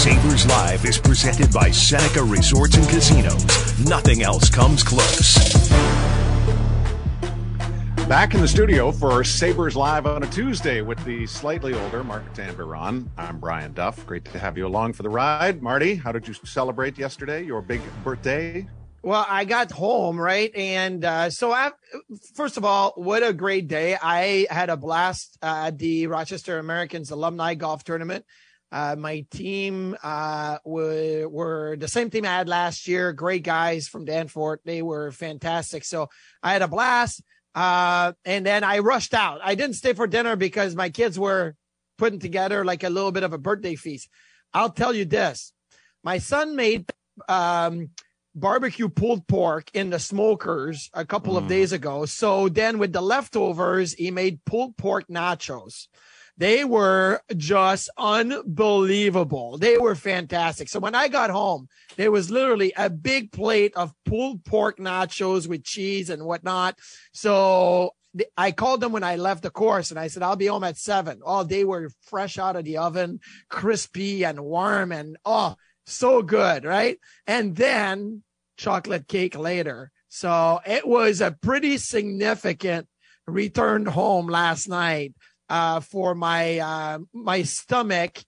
Sabres Live is presented by Seneca Resorts and Casinos. Nothing else comes close. Back in the studio for Sabres Live on a Tuesday with the slightly older Martin Biron. I'm Brian Duff. Great to have you along for the ride. Marty, how did you celebrate yesterday, your big birthday? Well, I got home, right? And first of all, what a great day. I had a blast at the Rochester Americans Alumni Golf Tournament. My team were the same team I had last year. Great guys from Danforth. They were fantastic. So I had a blast. And then I rushed out. I didn't stay for dinner because my kids were putting together like a little bit of a birthday feast. I'll tell you this. My son made barbecue pulled pork in the smokers a couple of days ago. So then with the leftovers, he made pulled pork nachos. They were just unbelievable. They were fantastic. So when I got home, there was literally a big plate of pulled pork nachos with cheese and whatnot. So I called them when I left the course and I said, I'll be home at 7. Oh, they were fresh out of the oven, crispy and warm and so good, right? And then chocolate cake later. So it was a pretty significant return home last night for my my stomach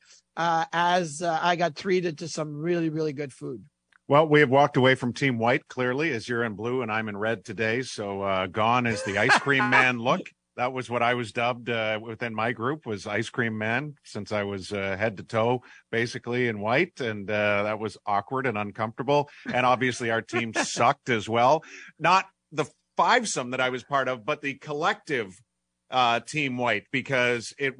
as I got treated to some really, really good food. Well, we have walked away from Team White, clearly, as you're in blue and I'm in red today. So gone is the ice cream man look. That was what I was dubbed within my group, was ice cream man, since I was head to toe basically in white. And that was awkward and uncomfortable. And obviously our team sucked as well. Not the fivesome that I was part of, but the collective Team White, because the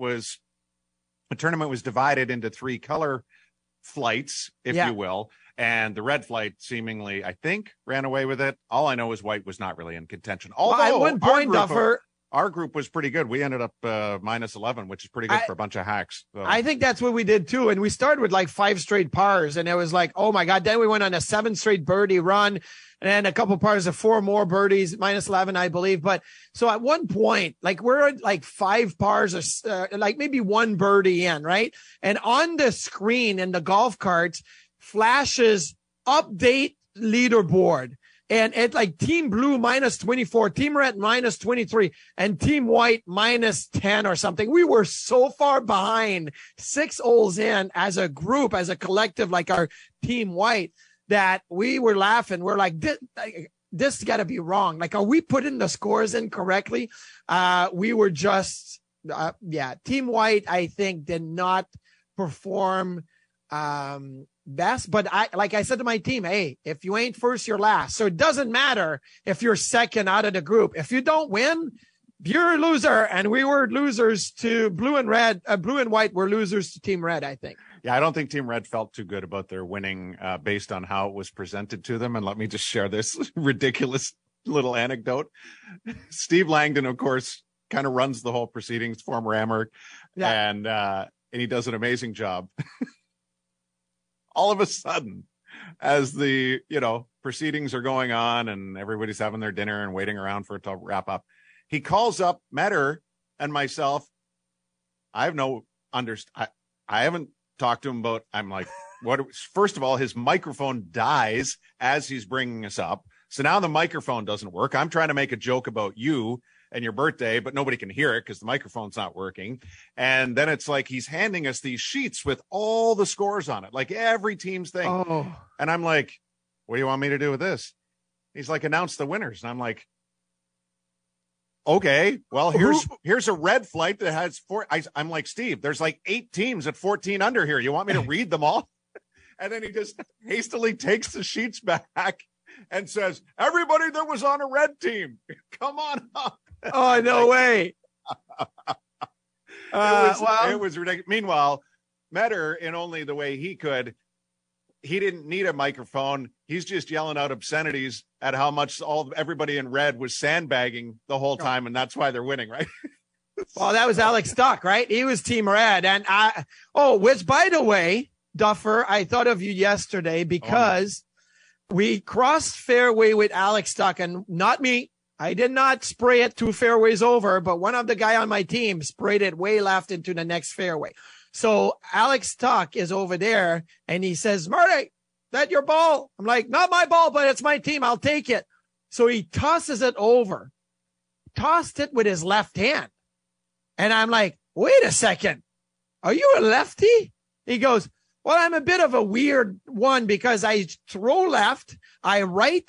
tournament was divided into 3 color flights, if you will. And the red flight seemingly, I think, ran away with it. All I know is white was not really in contention. Although at one point, our group was pretty good. We ended up minus 11, which is pretty good for a bunch of hacks. So. I think that's what we did too. And we started with like 5 straight pars, and it was like, oh my God. Then we went on a 7 straight birdie run, and then a couple pars of 4 more birdies, minus 11, I believe. But so at one point, like we're at like 5 pars or like maybe 1 birdie in, right? And on the screen in the golf carts flashes update leaderboard. And it's like Team Blue minus 24, Team Red minus 23, and Team White minus 10 or something. We were so far behind 6 holes in as a group, as a collective, like our Team White, that we were laughing. We're like, this got to be wrong. Like, are we putting the scores in correctly? We were just, Team White, I think, did not perform best, but like I said to my team, hey, if you ain't first, you're last. So it doesn't matter if you're second out of the group. If you don't win, you're a loser. And we were losers to blue and white were losers to Team Red, I think. Yeah, I don't think Team Red felt too good about their winning based on how it was presented to them. And let me just share this ridiculous little anecdote. Steve Langdon, of course, kind of runs the whole proceedings, former Amherst, and he does an amazing job. All of a sudden, as the, proceedings are going on and everybody's having their dinner and waiting around for it to wrap up, he calls up Metter and myself. I have I haven't talked to him about, I'm like, first of all, his microphone dies as he's bringing us up. So now the microphone doesn't work. I'm trying to make a joke about you and your birthday, but nobody can hear it because the microphone's not working. And then it's like he's handing us these sheets with all the scores on it, like every team's thing. Oh. And I'm like, what do you want me to do with this? He's like, announce the winners. And I'm like, okay, well, here's a red flight that has 4. I'm like, Steve, there's like 8 teams at 14 under here. You want me to read them all? And then he just hastily takes the sheets back and says, everybody that was on a red team, come on up. Oh, no way. It was ridiculous. Meanwhile, Metter, in only the way he could, he didn't need a microphone. He's just yelling out obscenities at how much everybody in red was sandbagging the whole time, and that's why they're winning, right? Well, that was Alex Stuck, right? He was Team Red. And which, by the way, Duffer, I thought of you yesterday because we crossed fairway with Alex Stuck, and not me. I did not spray it 2 fairways over, but one of the guy on my team sprayed it way left into the next fairway. So Alex Tuck is over there and he says, Marty, that your ball? I'm like, not my ball, but it's my team. I'll take it. So he tosses it over, tossed it with his left hand. And I'm like, wait a second. Are you a lefty? He goes, well, I'm a bit of a weird one because I throw left, I right,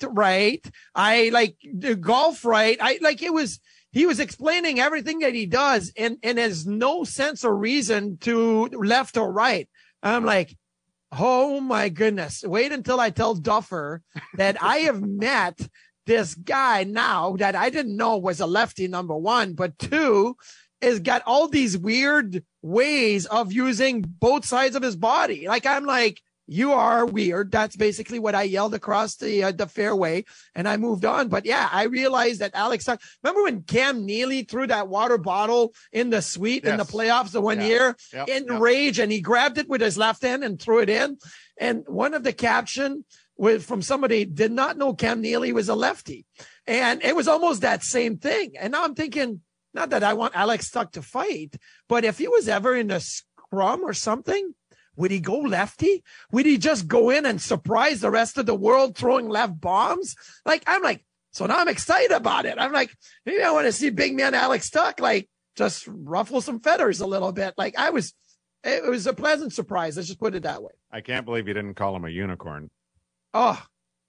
I like golf right. He was explaining everything that he does and there's no sense or reason to left or right. I'm like, oh my goodness. Wait until I tell Duffer that I have met this guy now that I didn't know was a lefty, number one, but two is got all these weird ways of using both sides of his body. Like, I'm like, you are weird. That's basically what I yelled across the fairway and I moved on. But yeah, I realized that Alex, remember when Cam Neely threw that water bottle in the suite in the playoffs the one year in rage, and he grabbed it with his left hand and threw it in. And one of the caption was from somebody did not know Cam Neely was a lefty. And it was almost that same thing. And now I'm thinking, not that I want Alex Tuck to fight, but if he was ever in a scrum or something, would he go lefty? Would he just go in and surprise the rest of the world throwing left bombs? Like, I'm like, so now I'm excited about it. I'm like, maybe I want to see big man Alex Tuck, like, just ruffle some feathers a little bit. Like, it was a pleasant surprise. Let's just put it that way. I can't believe you didn't call him a unicorn. Oh,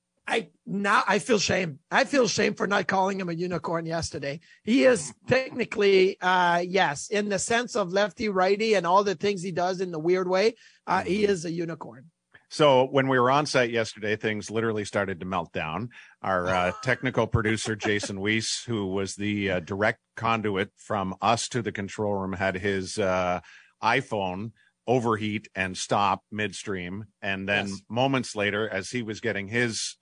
I feel shame. I feel shame for not calling him a unicorn yesterday. He is technically, yes, in the sense of lefty righty and all the things he does in the weird way. He is a unicorn. So when we were on site yesterday, things literally started to melt down. Our technical producer, Jason Weiss, who was the direct conduit from us to the control room, had his iPhone overheat and stop midstream. And then moments later, as he was getting his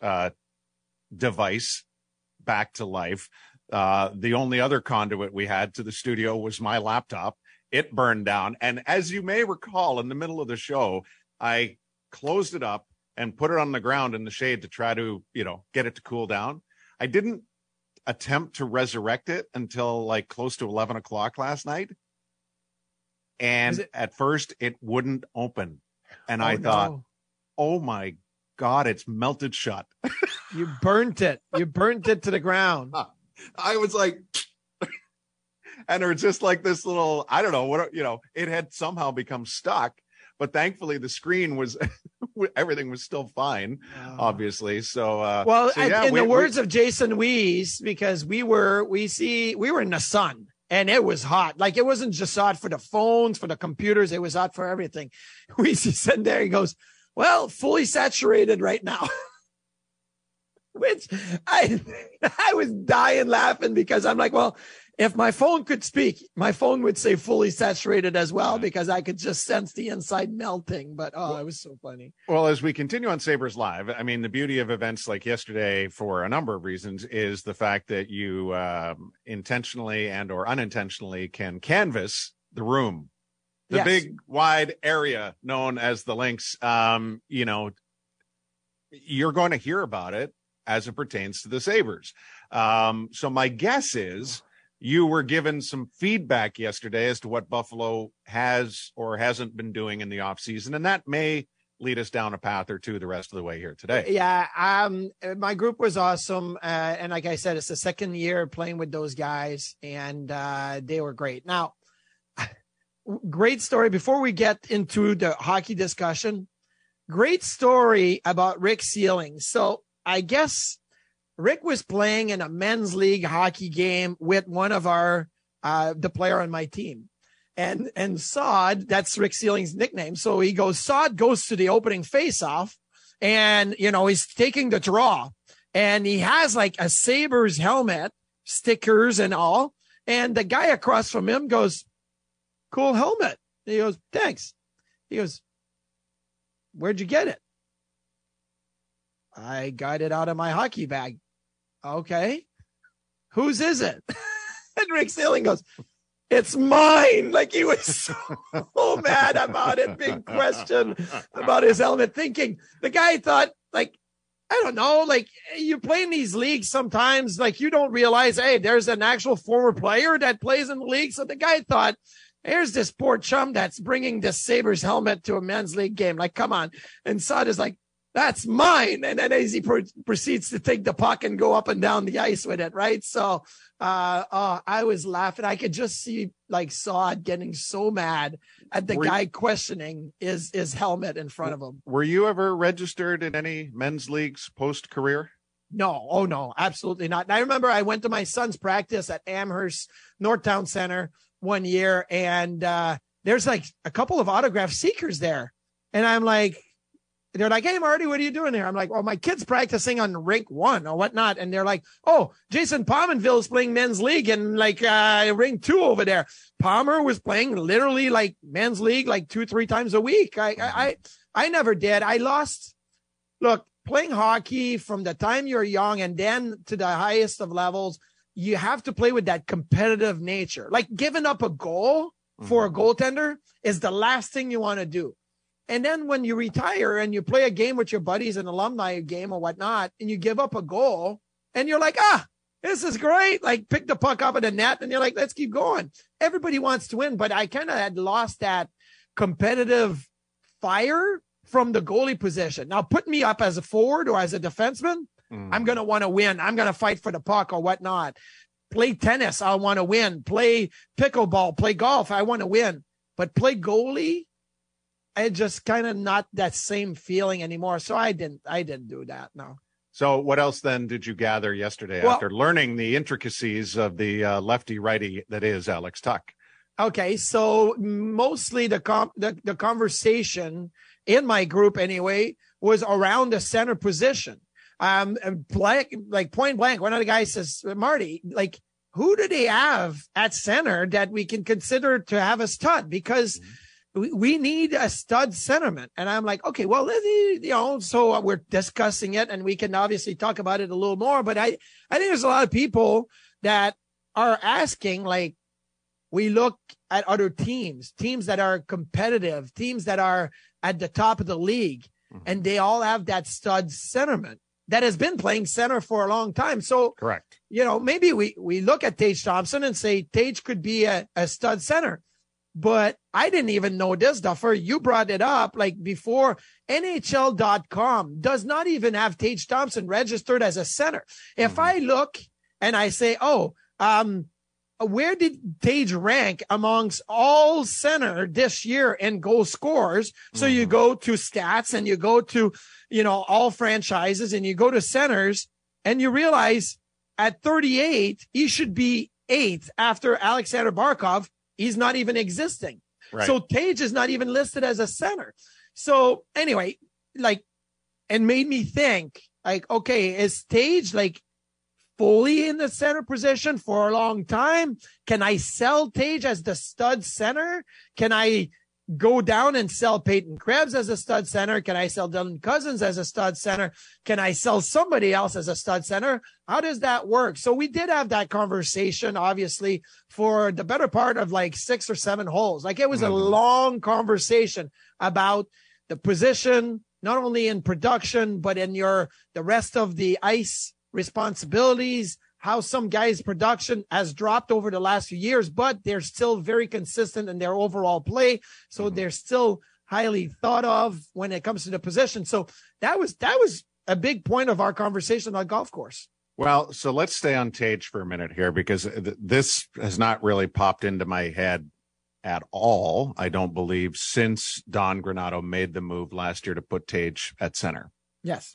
device back to life, the only other conduit we had to the studio was my laptop. It burned down. And as you may recall, in the middle of the show, I closed it up and put it on the ground in the shade to try to, get it to cool down. I didn't attempt to resurrect it until like close to 11 o'clock last night. And at first it wouldn't open. And I thought, oh my God, it's melted shut. You burnt it. You burnt it to the ground. I was like, and there's just like this little, I don't know what, it had somehow become stuck, but thankfully the screen was, everything was still fine, obviously. So, in the words of Jason Weiss, because we were in the sun. And it was hot. Like, it wasn't just hot for the phones, for the computers. It was hot for everything. We said there, he goes, well, fully saturated right now. Which I was dying laughing because I'm like, well, if my phone could speak, my phone would say fully saturated as well, because I could just sense the inside melting. But, it was so funny. Well, as we continue on Sabres Live, I mean, the beauty of events like yesterday, for a number of reasons, is the fact that you intentionally and or unintentionally can canvas the room, the big wide area known as the Links. You're going to hear about it as it pertains to the Sabres. So my guess is you were given some feedback yesterday as to what Buffalo has or hasn't been doing in the offseason, and that may lead us down a path or two the rest of the way here today. Yeah, my group was awesome, and like I said, it's the second year playing with those guys, and they were great. Now, great story. Before we get into the hockey discussion, great story about Rick Sealing. So I guess Rick was playing in a men's league hockey game with one of the player on my team, and Sod, that's Rick Sealing's nickname. So he goes, Sod goes to the opening faceoff, and, he's taking the draw, and he has like a Sabres helmet, stickers and all. And the guy across from him goes, cool helmet. And he goes, thanks. He goes, where'd you get it? I got it out of my hockey bag. Okay. Whose is it? And Rick Sealing goes, it's mine. Like, he was so mad about it. Big question about his helmet, thinking the guy thought, like, I don't know, like, you play in these leagues sometimes, like, you don't realize, hey, there's an actual former player that plays in the league. So the guy thought Here's this poor chum that's bringing the Sabres helmet to a men's league game. Like, come on. And Saad is like, that's mine. And then as he proceeds to take the puck and go up and down the ice with it, right? So I was laughing. I could just see like Saad getting so mad at the guy questioning his helmet in front of him. Were you ever registered in any men's leagues post-career? No. Oh, no, absolutely not. And I remember I went to my son's practice at Amherst Northtown Center one year, and there's like a couple of autograph seekers there. And I'm like, they're like, hey, Marty, what are you doing here? I'm like, well, my kid's practicing on rink 1 or whatnot. And they're like, oh, Jason Pominville is playing men's league in like rink 2 over there. Palmer was playing literally like men's league like 2-3 times a week. I never did. I lost. Look, playing hockey from the time you're young and then to the highest of levels, you have to play with that competitive nature. Like giving up a goal for a goaltender is the last thing you want to do. And then when you retire and you play a game with your buddies, an alumni game or whatnot, and you give up a goal and you're like, this is great. Like pick the puck up in the net and you're like, let's keep going. Everybody wants to win, but I kind of had lost that competitive fire from the goalie position. Now put me up as a forward or as a defenseman. I'm going to want to win. I'm going to fight for the puck or whatnot. Play tennis. I want to win. Play pickleball, play golf. I want to win, but play goalie. I just kind of not that same feeling anymore. So I didn't do that. No. So what else then did you gather yesterday after learning the intricacies of the lefty righty that is Alex Tuch? Okay. So mostly the conversation in my group anyway was around the center position. Like point blank, one of the guys says, Marty, like, who do they have at center that we can consider to have a stud? Because we need a stud centerman. And I'm like, okay, well, so we're discussing it and we can obviously talk about it a little more. But I think there's a lot of people that are asking, like, we look at other teams that are competitive, teams that are at the top of the league, and they all have that stud centerman that has been playing center for a long time. So, correct. Maybe we look at Tage Thompson and say Tage could be a stud center. But I didn't even know this, Duffer. You brought it up like before. NHL.com does not even have Tage Thompson registered as a center. If I look and I say, where did Tage rank amongst all center this year in goal scores? So you go to stats and you go to, all franchises and you go to centers and you realize at 38, he should be 8th after Alexander Barkov. He's not even existing. Right. So Tage is not even listed as a center. So anyway, and made me think like, okay, is Tage like fully in the center position for a long time? Can I sell Tage as the stud center? Can I go down and sell Peyton Krebs as a stud center? Can I sell Dylan Cousins as a stud center? Can I sell somebody else as a stud center? How does that work? So we did have that conversation, obviously, for the better part of like 6 or 7 holes. Like it was a long conversation about the position, not only in production, but in the rest of the ice responsibilities, how some guys' production has dropped over the last few years, but they're still very consistent in their overall play. So they're still highly thought of when it comes to the position. So that was a big point of our conversation on golf course. Well, so let's stay on Tage for a minute here, because this has not really popped into my head at all, I don't believe, since Don Granato made the move last year to put Tage at center. Yes.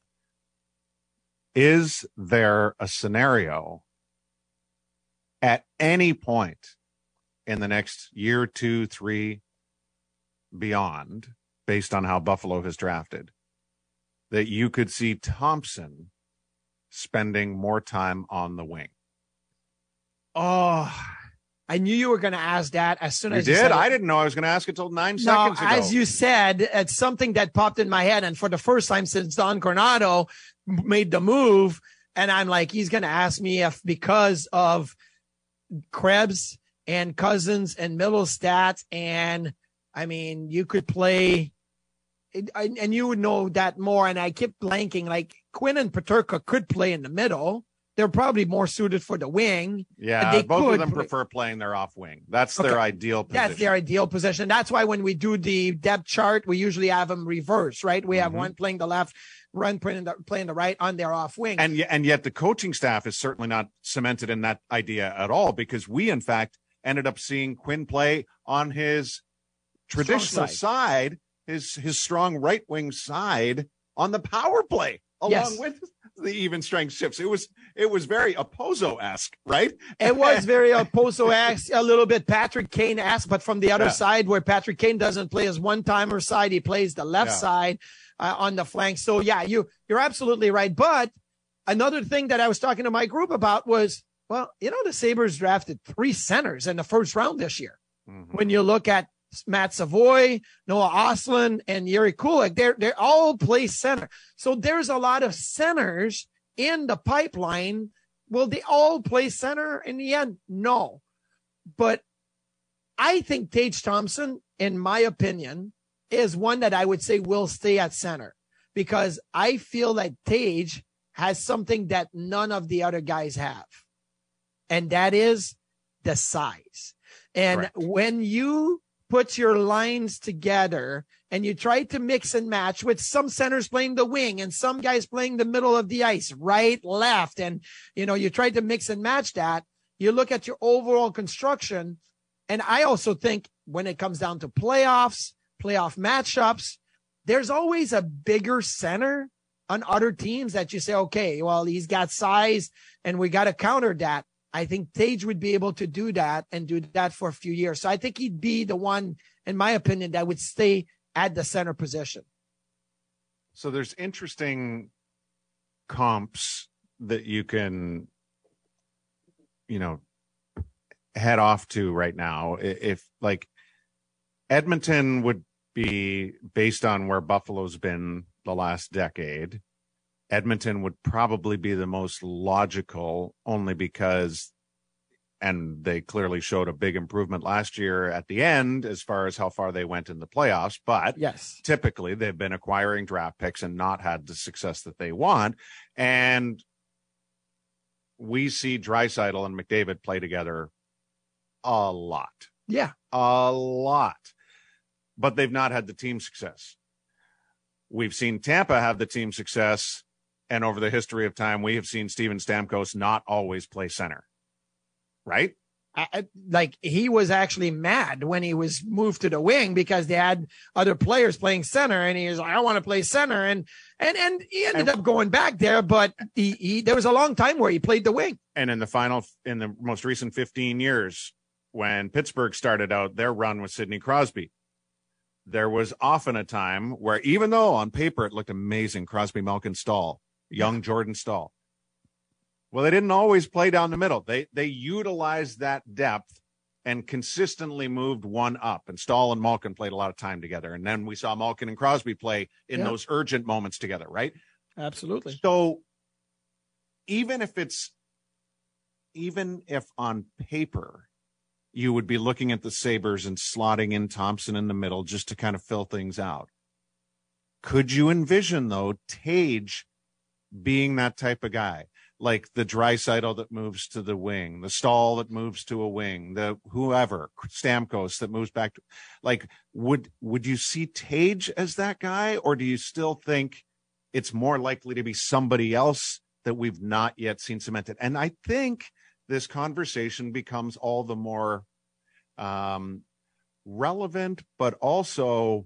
Is there a scenario at any point in the next year, 2, 3, beyond, based on how Buffalo has drafted, that you could see Thompson spending more time on the wing? Oh, I knew you were going to ask that as soon as you did. Said I didn't know I was going to ask it till 9 seconds ago. As you said, it's something that popped in my head. And for the first time since Don Granato made the move, and I'm like, he's going to ask me if because of Krebs and Cousins and Middlestat, and I mean, you could play, and you would know that more. And I kept blanking, like Quinn and Peterka could play in the middle, they're probably more suited for the wing. Yeah, both of them prefer playing their off wing. That's their ideal position. That's their ideal position. That's why when we do the depth chart, we usually have them reverse, right? We have one playing the left, one playing the right on their off wing. And yet the coaching staff is certainly not cemented in that idea at all, because we, in fact, ended up seeing Quinn play on his traditional side, his strong right wing side on the power play, along with the even strength shifts. It was very Opozo-esque, right? It was very Opozo-esque, a little bit Patrick Kane-esque, but from the other side, where Patrick Kane doesn't play his one-timer side, he plays the left side on the flank. So you're absolutely right. But another thing that I was talking to my group about was, well, the Sabres drafted 3 centers in the first round this year. When you look at Matt Savoy, Noah Ostlund, and Yuri Kulik, they all play center. So there's a lot of centers in the pipeline. Will they all play center in the end? No. But I think Tage Thompson, in my opinion, is one that I would say will stay at center, because I feel that Tage has something that none of the other guys have. And that is the size. And when you put your lines together and you try to mix and match with some centers playing the wing and some guys playing the middle of the ice, right, left, and you try to mix and match that, you look at your overall construction. And I also think when it comes down to playoff matchups, there's always a bigger center on other teams that you say, okay, well, he's got size and we got to counter that. I think Tage would be able to do that and do that for a few years. So I think he'd be the one, in my opinion, that would stay at the center position. So there's interesting comps that you can, head off to right now. If like Edmonton would be based on where Buffalo's been the last decade, Edmonton would probably be the most logical, only because, and they clearly showed a big improvement last year at the end as far as how far they went in the playoffs. But typically they've been acquiring draft picks and not had the success that they want. And we see Draisaitl and McDavid play together a lot. Yeah. A lot. But they've not had the team success. We've seen Tampa have the team success. And over the history of time, we have seen Steven Stamkos not always play center, right? Like he was actually mad when he was moved to the wing because they had other players playing center, and he was like, I want to play center. And he ended up going back there, but there was a long time where he played the wing. And in the most recent 15 years, when Pittsburgh started out their run with Sidney Crosby, there was often a time where, even though on paper it looked amazing, Crosby, Malkin, Stahl, young Jordan Stahl. Well, they didn't always play down the middle. They utilized that depth and consistently moved one up. And Stahl and Malkin played a lot of time together. And then we saw Malkin and Crosby play in those urgent moments together, right? Absolutely. So even if on paper you would be looking at the Sabres and slotting in Thompson in the middle just to kind of fill things out, could you envision, though, Tage being that type of guy, like the Draisaitl that moves to the wing, the Stahl that moves to a wing, the whoever, Stamkos that moves back to, like, would you see Tage as that guy, or do you still think it's more likely to be somebody else that we've not yet seen cemented? And I think this conversation becomes all the more relevant, but also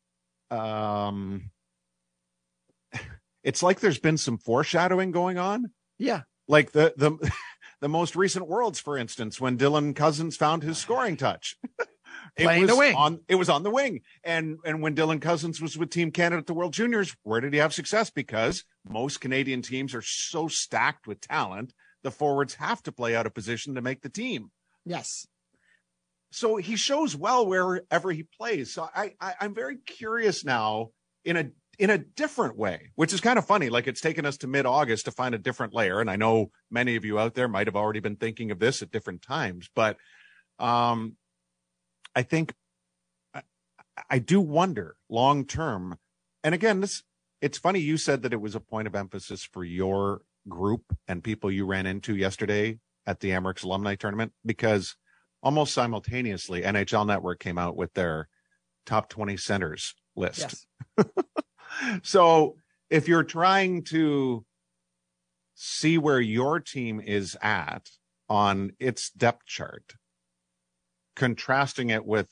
it's like there's been some foreshadowing going on. Yeah. Like the most recent Worlds, for instance, when Dylan Cousins found his scoring touch. Playing the wing. It was on the wing. And when Dylan Cousins was with Team Canada at the World Juniors, where did he have success? Because most Canadian teams are so stacked with talent, the forwards have to play out of position to make the team. Yes. So he shows well wherever he plays. So I'm very curious now in a different way, which is kind of funny. Like, it's taken us to mid-August to find a different layer. And I know many of you out there might have already been thinking of this at different times, but I think I do wonder long term. And again, it's funny you said that it was a point of emphasis for your group and people you ran into yesterday at the Amerks Alumni Tournament? Because almost simultaneously, NHL Network came out with their top 20 centers list. Yes. So if you're trying to see where your team is at on its depth chart, contrasting it with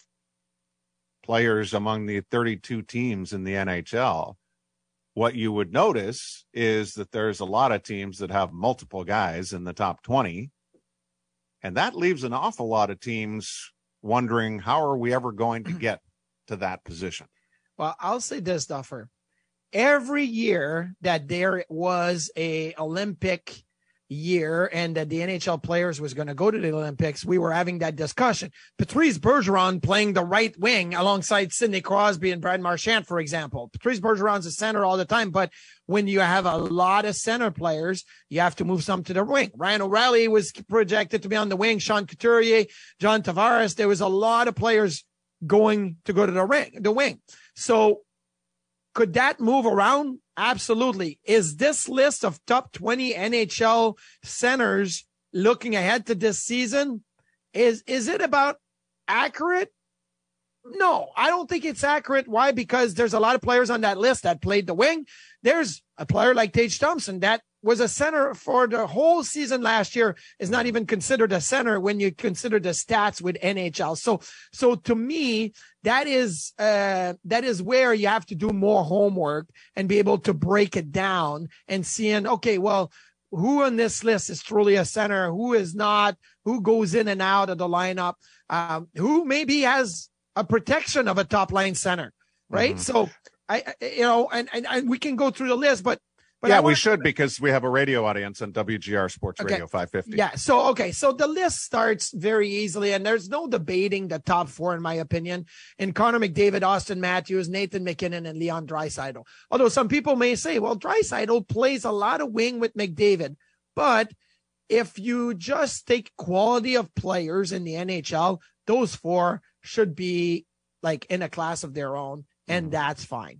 players among the 32 teams in the NHL, what you would notice is that there's a lot of teams that have multiple guys in the top 20. And that leaves an awful lot of teams wondering, how are we ever going to get to that position? Well, I'll say this, Duffer. Every year that there was a Olympic year and that the NHL players was going to go to the Olympics, we were having that discussion. Patrice Bergeron playing the right wing alongside Sidney Crosby and Brad Marchand, for example. Patrice Bergeron's a center all the time, but when you have a lot of center players, you have to move some to the wing. Ryan O'Reilly was projected to be on the wing, Sean Couturier, John Tavares. There was a lot of players going to go to the wing. So could that move around? Absolutely. Is this list of top 20 NHL centers looking ahead to this season? Is it about accurate? No, I don't think it's accurate. Why? Because there's a lot of players on that list that played the wing. There's a player like Tage Thompson that was a center for the whole season last year, is not even considered a center when you consider the stats with NHL. So to me, that is where you have to do more homework and be able to break it down and seeing, okay, well, who on this list is truly a center, who is not, who goes in and out of the lineup, who maybe has a protection of a top line center, right? Mm-hmm. So and we can go through the list, but yeah, we should, because we have a radio audience on WGR Sports Radio 550. Yeah. So the list starts very easily, and there's no debating the top four, in my opinion, in Connor McDavid, Austin Matthews, Nathan McKinnon, and Leon Draisaitl. Although some people may say, well, Draisaitl plays a lot of wing with McDavid, but if you just take quality of players in the NHL, those four should be like in a class of their own, and that's fine.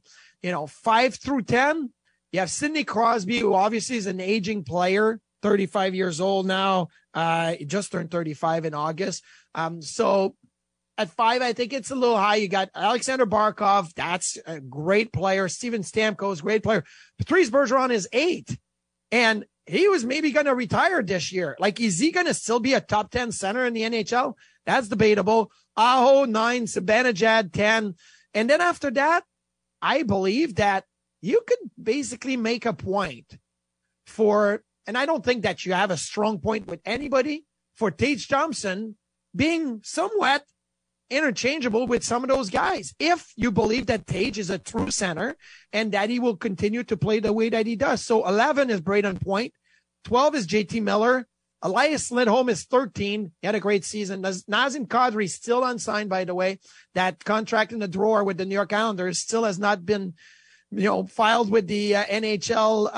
5 through 10. You have Sidney Crosby, who obviously is an aging player, 35 years old now. He just turned 35 in August. So at 5, I think it's a little high. You got Alexander Barkov. That's a great player. Steven Stamkos, great player. Patrice Bergeron is 8. And he was maybe going to retire this year. Like, is he going to still be a top 10 center in the NHL? That's debatable. Aho, 9. Zibanejad, 10. And then after that, I believe that you could basically make a point for, and I don't think that you have a strong point with anybody, for Tage Thompson being somewhat interchangeable with some of those guys. If you believe that Tage is a true center and that he will continue to play the way that he does. So 11 is Braden Point. 12 is JT Miller. Elias Lindholm is 13. He had a great season. Nazem Kadri still unsigned, by the way. That contract in the drawer with the New York Islanders still has not been filed with the NHL,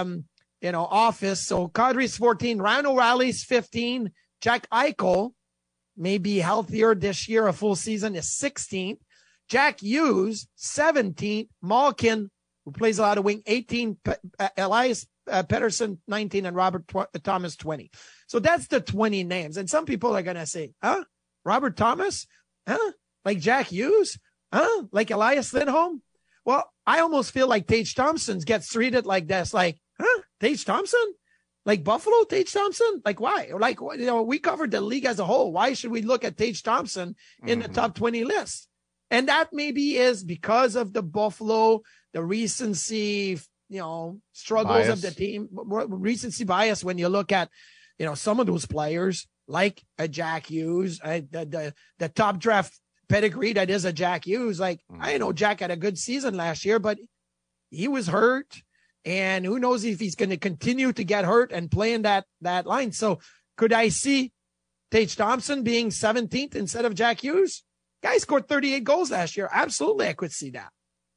office. So Kadri's 14, Ryan O'Reilly's 15, Jack Eichel may be healthier this year. A full season is 16th. Jack Hughes, 17th. Malkin, who plays a lot of wing, 18. Elias Pettersson, 19, and Robert Thomas, 20. So that's the 20 names. And some people are going to say, Robert Thomas? Like Jack Hughes? Like Elias Lindholm? Well, I almost feel like Tage Thompson gets treated like this. Like, Tage Thompson? Like Buffalo, Tage Thompson? Like, why? Like, we covered the league as a whole. Why should we look at Tage Thompson in the top 20 list? And that maybe is because of the Buffalo, the recency, struggles bias of the team, recency bias. When you look at, some of those players like a Jack Hughes, the top draft pedigree that is a Jack Hughes. Like, I know Jack had a good season last year, but he was hurt, and who knows if he's going to continue to get hurt and play in that line. So could I see Tage Thompson being 17th instead of Jack Hughes? Guy scored 38 goals last year. Absolutely, I could see that.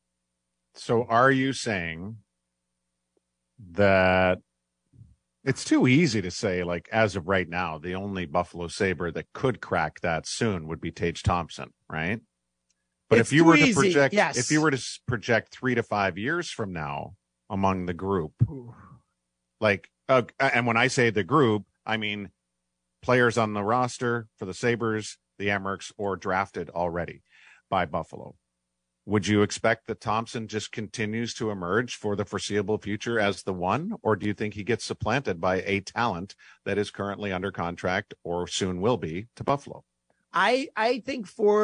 So are you saying that it's too easy to say, like, as of right now, the only Buffalo Sabre that could crack that soon would be Tage Thompson, right? But if you were to project, if you were to project 3 to 5 years from now among the group, like, And when I say the group, I mean players on the roster for the Sabres, the Amerks, or drafted already by Buffalo. Would you expect that Thompson just continues to emerge for the foreseeable future as the one, or do you think he gets supplanted by a talent that is currently under contract or soon will be to Buffalo? I think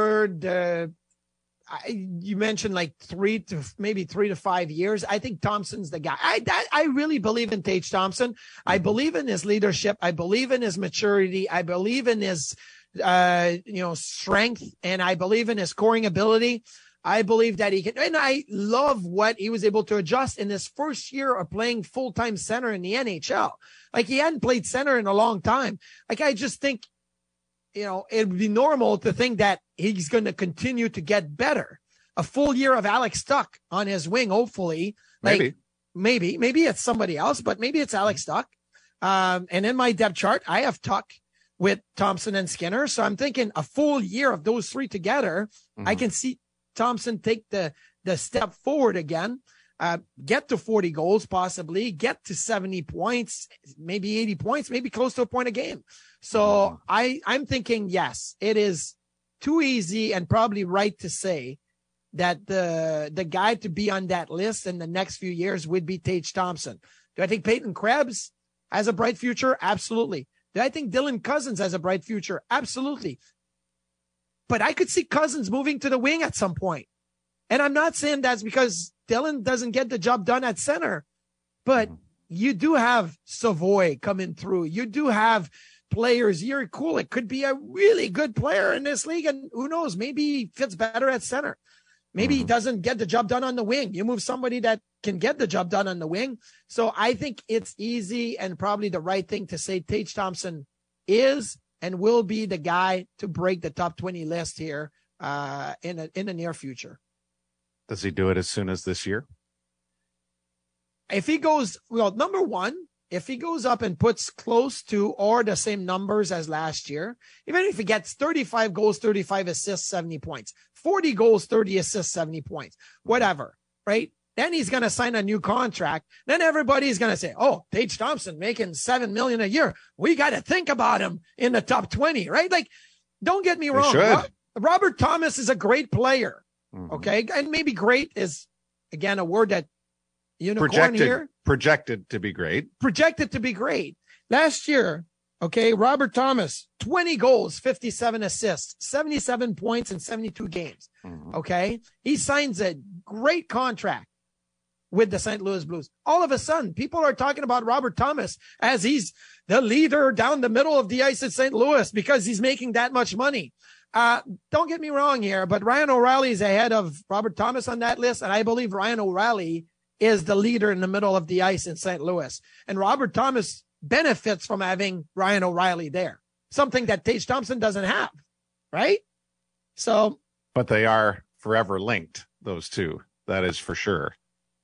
you mentioned like 3 to 5 years. I think Thompson's the guy. I really believe in Tage Thompson. I believe in his leadership. I believe in his maturity. I believe in his, strength, and I believe in his scoring ability. I believe that he can, and I love what he was able to adjust in his first year of playing full-time center in the NHL. Like, he hadn't played center in a long time. Like, I just think, it'd be normal to think that he's going to continue to get better. A full year of Alex Tuch on his wing, hopefully. Maybe it's somebody else, but maybe it's Alex Tuch. And in my depth chart, I have Tuch with Thompson and Skinner. So I'm thinking a full year of those three together, I can see Thompson take the step forward again, get to 40 goals, possibly get to 70 points, maybe 80 points, maybe close to a point a game. So I'm thinking, yes, it is too easy and probably right to say that the guy to be on that list in the next few years would be Tage Thompson. Do I think Peyton Krebs has a bright future? Absolutely. Do I think Dylan Cousins has a bright future? Absolutely. But I could see Cousins moving to the wing at some point. And I'm not saying that's because Dylan doesn't get the job done at center, but you do have Savoy coming through. You do have players. Yuri Kulik could be a really good player in this league. And who knows, maybe he fits better at center. Maybe he doesn't get the job done on the wing. You move somebody that can get the job done on the wing. So I think it's easy and probably the right thing to say Tage Thompson is and will be the guy to break the top 20 list here in the near future. Does he do it as soon as this year? If he goes, number one, if he goes up and puts close to or the same numbers as last year, even if he gets 35 goals, 35 assists, 70 points, 40 goals, 30 assists, 70 points, whatever, right? Then he's going to sign a new contract. Then everybody's going to say, oh, Tage Thompson making $7 million a year. We got to think about him in the top 20, right? Like, don't get me wrong. Robert Thomas is a great player. Okay. And maybe great is, again, a word that unicorn here. Projected to be great. Last year, okay, Robert Thomas, 20 goals, 57 assists, 77 points in 72 games. Okay. He signs a great contract with the St. Louis Blues. All of a sudden, people are talking about Robert Thomas as he's the leader down the middle of the ice at St. Louis because he's making that much money. Don't get me wrong here, but Ryan O'Reilly is ahead of Robert Thomas on that list. And I believe Ryan O'Reilly is the leader in the middle of the ice in St. Louis. And Robert Thomas benefits from having Ryan O'Reilly there, something that Tage Thompson doesn't have, right? So, but they are forever linked, those two. That is for sure.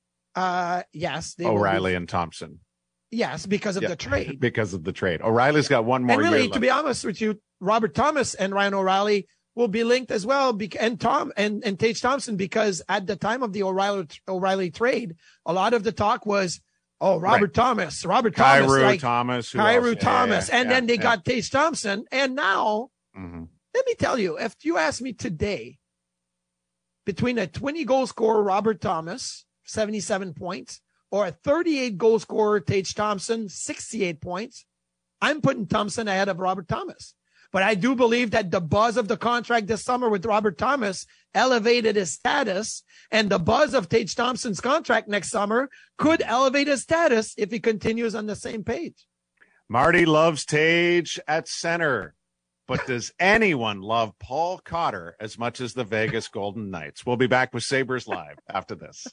Yes. O'Reilly and Thompson. Yes, because of the trade. Because of the trade. O'Reilly's got one more year. And really, left. To be honest with you, Robert Thomas and Ryan O'Reilly will be linked as well, and Tage Thompson, because at the time of the O'Reilly trade, a lot of the talk was, Robert Thomas, Kyrou Thomas, and then they got Tage Thompson, and now let me tell you, if you ask me today, between a 20 goal scorer Robert Thomas, 77 points, or a 38 goal scorer Tage Thompson, 68 points, I'm putting Thompson ahead of Robert Thomas. But I do believe that the buzz of the contract this summer with Robert Thomas elevated his status, and the buzz of Tage Thompson's contract next summer could elevate his status if he continues on the same page. Marty loves Tage at center, but does anyone love Paul Cotter as much as the Vegas Golden Knights? We'll be back with Sabres Live after this.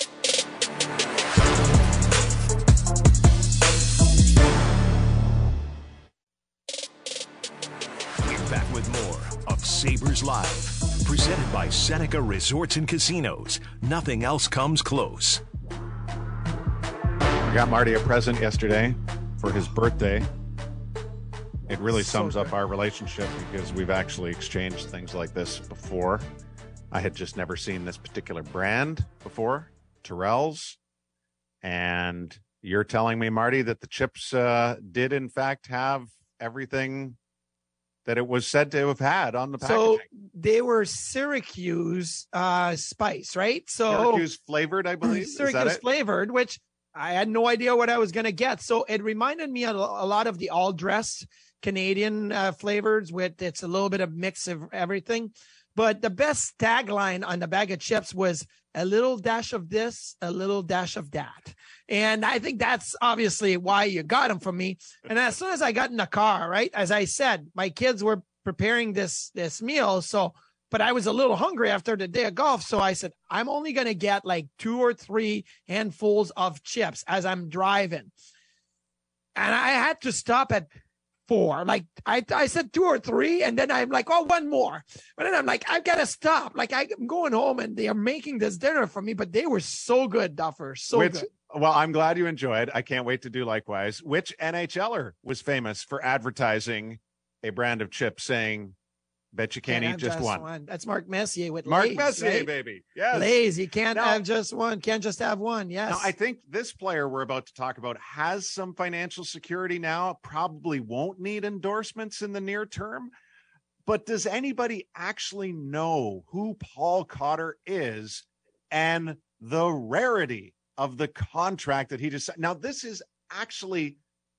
Back with more of Sabres Live, presented by Seneca Resorts and Casinos. Nothing else comes close. I got Marty a present yesterday for his birthday. It really sums up our relationship because we've actually exchanged things like this before. I had just never seen this particular brand before, Tyrrell's, and You're telling me, Marty, that the chips did in fact have everything that it was said to have had on the packaging. So they were Syracuse spice, right? So Syracuse flavored, I believe. Syracuse flavored, which I had no idea what I was going to get. So it reminded me a lot of the all dressed Canadian flavors with it's a little bit of mix of everything. But the best tagline on the bag of chips was a little dash of this, a little dash of that. And I think that's obviously why you got them from me. And as soon as I got in the car, right, as I said, my kids were preparing this meal. So, but I was a little hungry after the day of golf. So I said, I'm only going to get like 2 or 3 handfuls of chips as I'm driving. And I had to stop at 4. Like I said 2 or 3, and then I'm like, oh, 1 more. But then I'm like, I've got to stop. Like I'm going home and they are making this dinner for me, but they were so good, Duffer. So good. Well, I'm glad you enjoyed. I can't wait to do likewise. Which NHLer was famous for advertising a brand of chips saying, bet you can't eat just one? That's Mark Messier with Mark Lay's, Messier, right? Baby. Yes. Lay's. You can't have just one. Can't just have one. Yes. Now, I think this player we're about to talk about has some financial security now, probably won't need endorsements in the near term. But does anybody actually know who Paul Cotter is and the rarity of the contract that he just signed? Now, this is actually,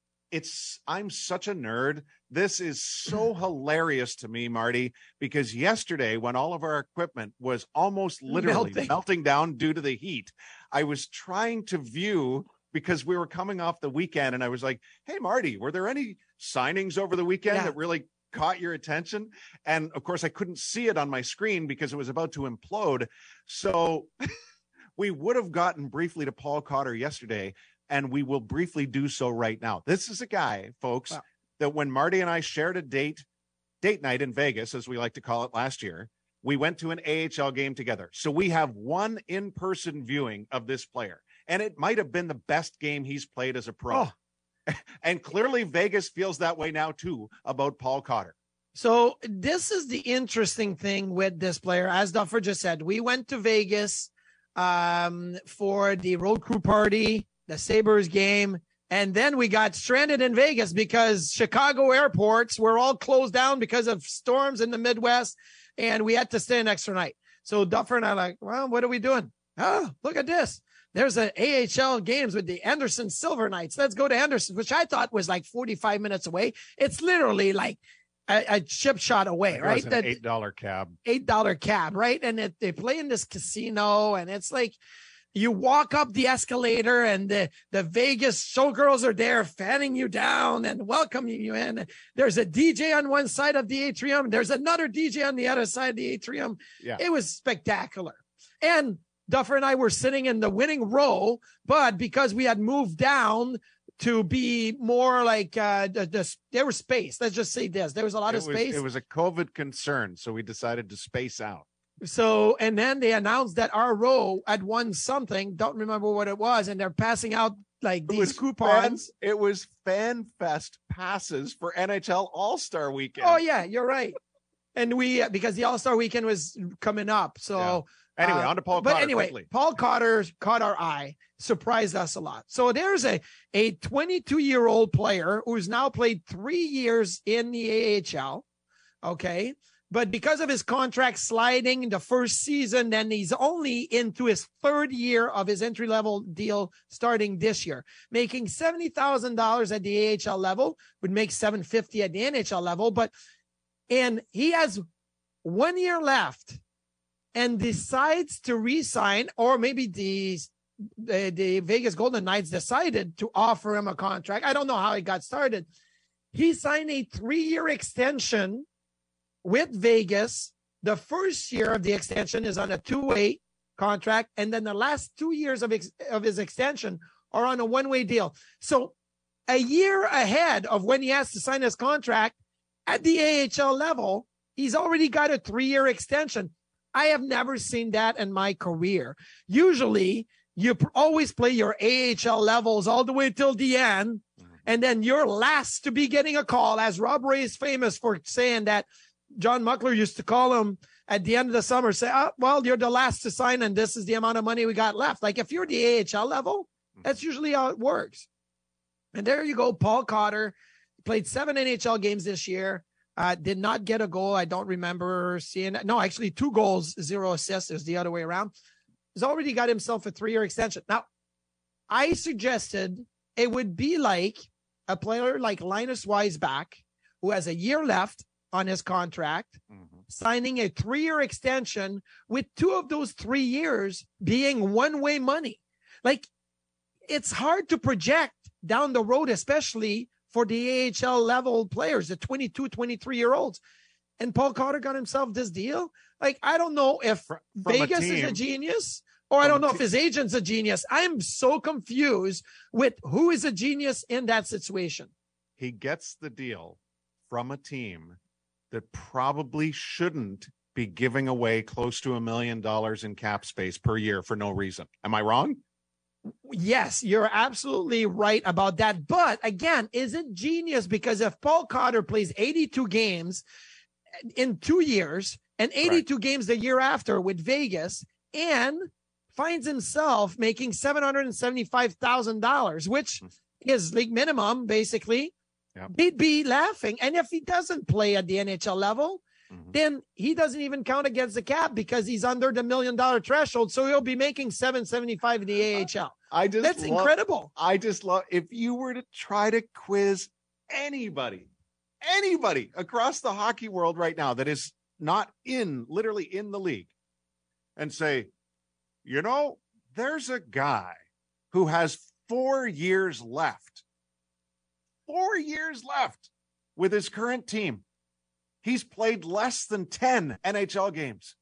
I'm such a nerd. This is so hilarious to me, Marty, because yesterday when all of our equipment was almost literally melting down due to the heat, I was trying to view because we were coming off the weekend and I was like, hey, Marty, were there any signings over the weekend that really caught your attention? And of course I couldn't see it on my screen because it was about to implode. So we would have gotten briefly to Paul Cotter yesterday, and we will briefly do so right now. This is a guy, folks, that when Marty and I shared a date night in Vegas, as we like to call it last year, we went to an AHL game together. So we have one in-person viewing of this player, and it might have been the best game he's played as a pro. And clearly Vegas feels that way now too about Paul Cotter. So this is the interesting thing with this player. As Duffer just said, we went to Vegas for the road crew party, the Sabres game, and then we got stranded in Vegas because Chicago airports were all closed down because of storms in the Midwest, and we had to stay an extra night. So Duffer and I are like, well, what are we doing? Oh, look at this. There's an AHL games with the Anderson Silver Knights. Let's go to Anderson, which I thought was like 45 minutes away. It's literally like a chip shot away, right? That $8 cab. $8 cab, right? And they play in this casino, and it's like you walk up the escalator, and the Vegas showgirls are there fanning you down and welcoming you in. There's a DJ on one side of the atrium. There's another DJ on the other side of the atrium. Yeah. It was spectacular. And Duffer and I were sitting in the winning row, but because we had moved down to be more like there was space. Let's just say this. There was a lot of space. It was a COVID concern, so we decided to space out. So, and then they announced that our row had won something. Don't remember what it was. And they're passing out like these coupons. It was Fan Fest passes for NHL All-Star Weekend. Oh, yeah, you're right. And because the All-Star Weekend was coming up. So anyway, on to Paul Cotter. But anyway, quickly. Paul Cotter caught our eye, surprised us a lot. So there's a 22-year-old player who's now played 3 years in the AHL. Okay. But because of his contract sliding in the first season, then he's only into his 3rd year of his entry-level deal starting this year, making $70,000 at the AHL level, would make $750,000 at the NHL level. And he has 1 year left and decides to re-sign, or maybe the Vegas Golden Knights decided to offer him a contract. I don't know how it got started. He signed a 3-year extension with Vegas. The first year of the extension is on a 2-way contract, and then the last 2 years of his extension are on a 1-way deal. So a year ahead of when he has to sign his contract at the AHL level, he's already got a 3-year extension. I have never seen that in my career. Usually, you always play your AHL levels all the way till the end, and then you're last to be getting a call, as Rob Ray is famous for saying that. John Muckler used to call him at the end of the summer, say, well, you're the last to sign, and this is the amount of money we got left. Like if you're the AHL level, That's usually how it works. And there you go. Paul Cotter played 7 NHL games this year. Did not get a goal. I don't remember seeing that. No, actually 2 goals, 0 assists. It was the other way around. He's already got himself a 3-year extension. Now, I suggested it would be like a player like Linus Weisbach, who has a year left on his contract, signing a 3-year extension with 2 of those 3 years being one-way money. Like, it's hard to project down the road, especially for the AHL level players, the 22, 23-year-olds. And Paul Cotter got himself this deal. Like, I don't know if Vegas is a genius, or I don't know if his agent's a genius. I'm so confused with who is a genius in that situation. He gets the deal from a team that probably shouldn't be giving away close to $1 million in cap space per year for no reason. Am I wrong? Yes, you're absolutely right about that. But again, is it genius? Because if Paul Cotter plays 82 games in 2 years and 82 games the year after with Vegas and finds himself making $775,000, which is league minimum, basically, he'd be laughing. And if he doesn't play at the NHL level, then he doesn't even count against the cap because he's under the $1 million threshold. So he'll be making $775 in the AHL. That's incredible. I just love, if you were to try to quiz anybody across the hockey world right now that is not literally in the league, and say, you know, there's a guy who has 4 years left. 4 years left with his current team. He's played less than 10 NHL games.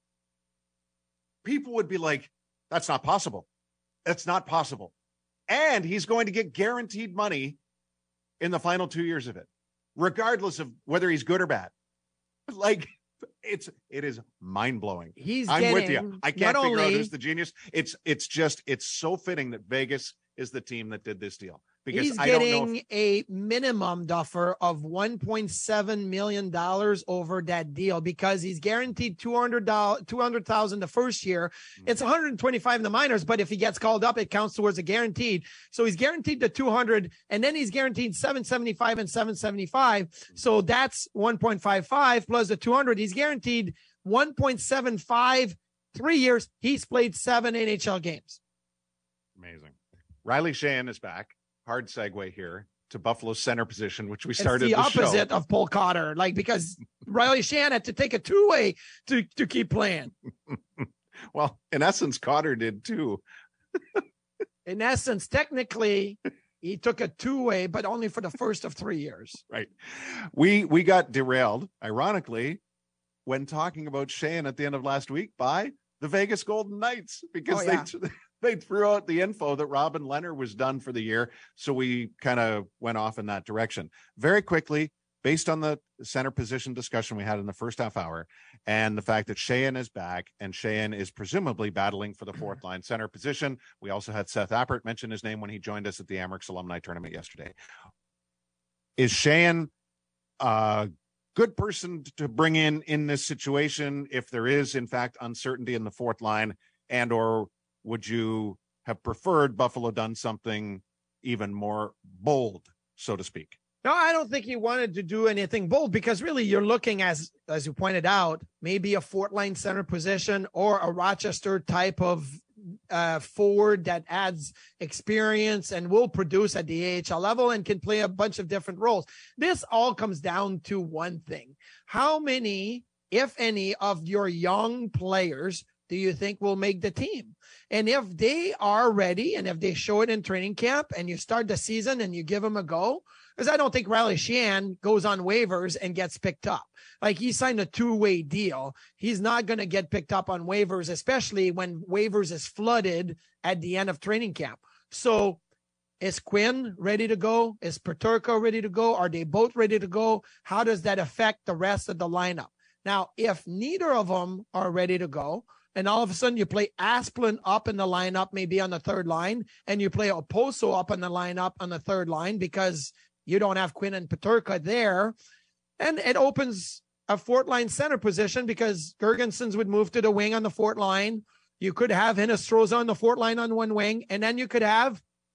People would be like, that's not possible. That's not possible. And he's going to get guaranteed money in the final 2 years of it, regardless of whether he's good or bad. Like, it is mind-blowing. I'm with you. I can't figure out who's the genius. It's so fitting that Vegas is the team that did this deal. Because he's getting a minimum offer of $1.7 million over that deal because he's guaranteed $200,000 the first year. It's $125 in the minors, but if he gets called up, it counts towards a guaranteed. So he's guaranteed the $200, and then he's guaranteed $775 and $775. So that's $1.55 plus the $200. He's guaranteed $1.75, 3 years. He's played 7 NHL games. Amazing. Riley Sheahan is back. Hard segue here to Buffalo's center position, which we started the opposite show. Of Paul Cotter, like, because Riley Sheahan had to take a 2-way to keep playing. Well, in essence, Cotter did too. In essence, technically, he took a 2-way, but only for the first of 3 years. Right. We got derailed, ironically, when talking about Sheahan at the end of last week by the Vegas Golden Knights, because they threw out the info that Robin Lehner was done for the year. So we kind of went off in that direction. Very quickly, based on the center position discussion we had in the first half hour and the fact that Sheahan is back and Sheahan is presumably battling for the 4th line center position. We also had Seth Appert mention his name when he joined us at the Amerks Alumni Tournament yesterday. Is Sheahan a good person to bring in this situation if there is, in fact, uncertainty in the 4th line, and or would you have preferred Buffalo done something even more bold, so to speak? No, I don't think he wanted to do anything bold because really you're looking, as you pointed out, maybe a 4th line center position or a Rochester type of forward that adds experience and will produce at the AHL level and can play a bunch of different roles. This all comes down to one thing. How many, if any, of your young players do you think will make the team? And if they are ready and if they show it in training camp and you start the season and you give them a go, because I don't think Riley Sheahan goes on waivers and gets picked up. Like, he signed a 2-way deal. He's not going to get picked up on waivers, especially when waivers is flooded at the end of training camp. So is Quinn ready to go? Is Peterka ready to go? Are they both ready to go? How does that affect the rest of the lineup? Now, if neither of them are ready to go, and all of a sudden you play Asplund up in the lineup, maybe on the 3rd line, and you play Oposo up in the lineup on the 3rd line because you don't have Quinn and Peterka there, and it opens a 4th line center position because Girgensons would move to the wing on the 4th line. You could have Hinostroza on the 4th line on one wing, and then you could have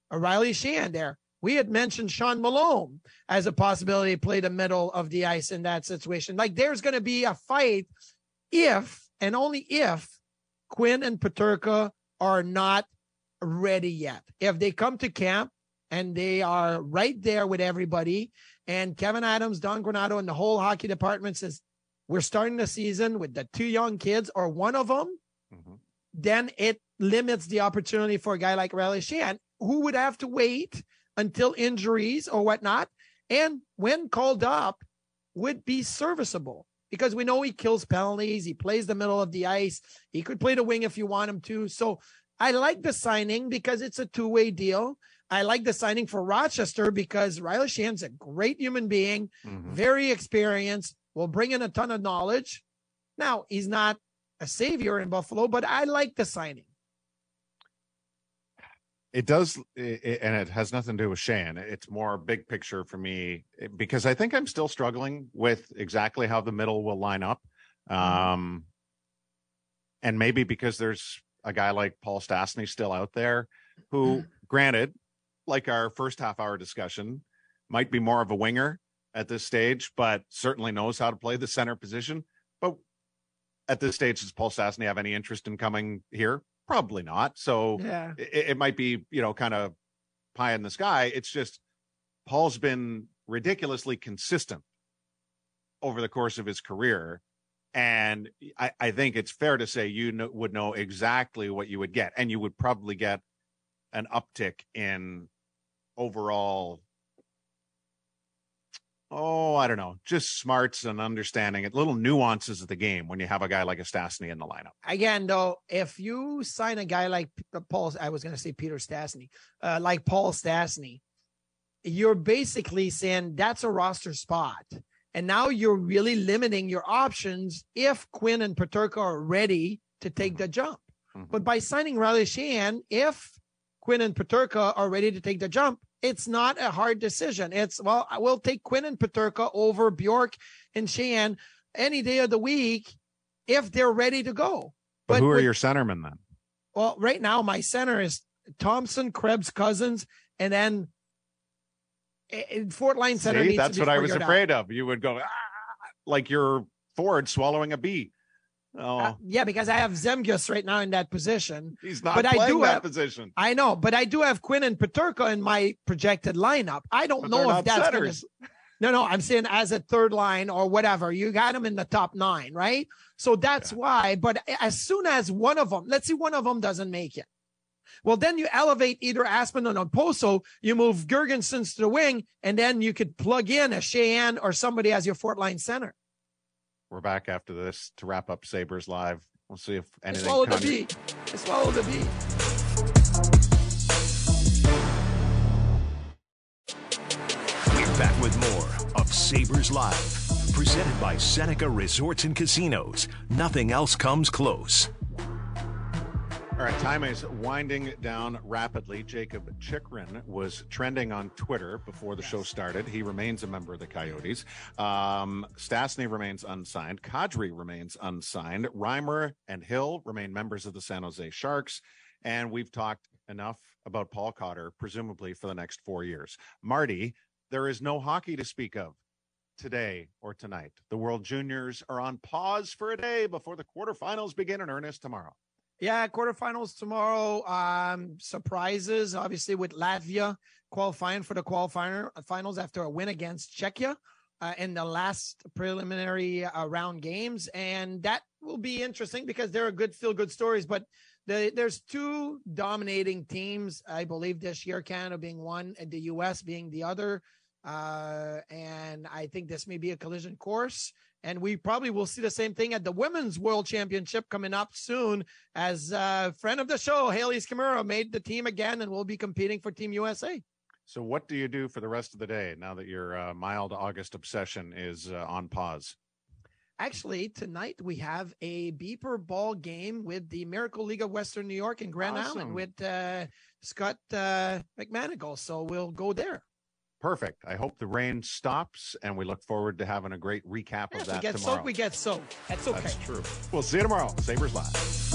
Riley Sheahan there. We had mentioned Sean Malone as a possibility to play the middle of the ice in that situation. Like there's going to be a fight if and only if Quinn and Peterka are not ready yet. If they come to camp and they are right there with everybody, and Kevin Adams, Don Granato, and the whole hockey department says, we're starting the season with the two young kids or one of them, then it limits the opportunity for a guy like Riley Sheahan, who would have to wait until injuries or whatnot, and when called up, would be serviceable. Because we know he kills penalties. He plays the middle of the ice. He could play the wing if you want him to. So I like the signing because it's a two-way deal. I like the signing for Rochester because Riley Sheahan's a great human being, very experienced, will bring in a ton of knowledge. Now, he's not a savior in Buffalo, but I like the signing. It does, and it has nothing to do with Sheahan. It's more big picture for me because I think I'm still struggling with exactly how the middle will line up. And maybe because there's a guy like Paul Stastny still out there who, granted, like our first half hour discussion, might be more of a winger at this stage, but certainly knows how to play the center position. But at this stage, does Paul Stastny have any interest in coming here? Probably not. So it might be, kind of pie in the sky. It's just Paul's been ridiculously consistent over the course of his career. And I think it's fair to say would know exactly what you would get. And you would probably get an uptick in overall, I don't know, just smarts and understanding it, little nuances of the game when you have a guy like a Stastny in the lineup. Again, though, if you sign a guy like Paul Stastny, you're basically saying that's a roster spot. And now you're really limiting your options if Quinn and Peterka are ready to take the jump. But by signing Riley Sheahan, if Quinn and Peterka are ready to take the jump, it's not a hard decision. It's, I will take Quinn and Peterka over Bjork and Sheahan any day of the week if they're ready to go. But who are your centermen then? Well, right now, my center is Thompson, Krebs, Cousins, and then Fort Line center. See, that's what I was afraid of. You would go, like your forward swallowing a bee. Yeah, because I have Zemgus right now in that position. He's not playing that position. I know, but I do have Quinn and Peterka in my projected lineup. I don't know if that's centers. No, I'm saying as a third line or whatever. You got him in the top 9, right? So that's why. But as soon as one of them, let's see, one of them doesn't make it. Well, then you elevate either Aspen or Poso. You move Girgensons to the wing, and then you could plug in a Sheahan or somebody as your Fort Line center. We're back after this to wrap up Sabres Live. We'll see if anything Swallow the bee. Swallow the bee. We're back with more of Sabres Live, presented by Seneca Resorts and Casinos. Nothing else comes close. All right, time is winding down rapidly. Jacob Chychrun was trending on Twitter before the show started. He remains a member of the Coyotes. Stastny remains unsigned. Kadri remains unsigned. Reimer and Hill remain members of the San Jose Sharks. And we've talked enough about Paul Cotter, presumably for the next 4 years. Marty, there is no hockey to speak of today or tonight. The World Juniors are on pause for a day before the quarterfinals begin in earnest tomorrow. Yeah, quarterfinals tomorrow. Surprises, obviously, with Latvia qualifying for the finals after a win against Czechia in the last preliminary round games. And that will be interesting because there are good feel-good stories. But there's two dominating teams, I believe, this year, Canada being one and the U.S. being the other. And I think this may be a collision course. And we probably will see the same thing at the Women's World Championship coming up soon, as a friend of the show, Haley Skimura, made the team again and will be competing for Team USA. So what do you do for the rest of the day now that your mild August obsession is on pause? Actually, tonight we have a beeper ball game with the Miracle League of Western New York in Grand Island with Scott McManigal. So we'll go there. Perfect. I hope the rain stops, and we look forward to having a great recap of that tomorrow. We get soaked. That's okay. That's true. We'll see you tomorrow. Sabres Live.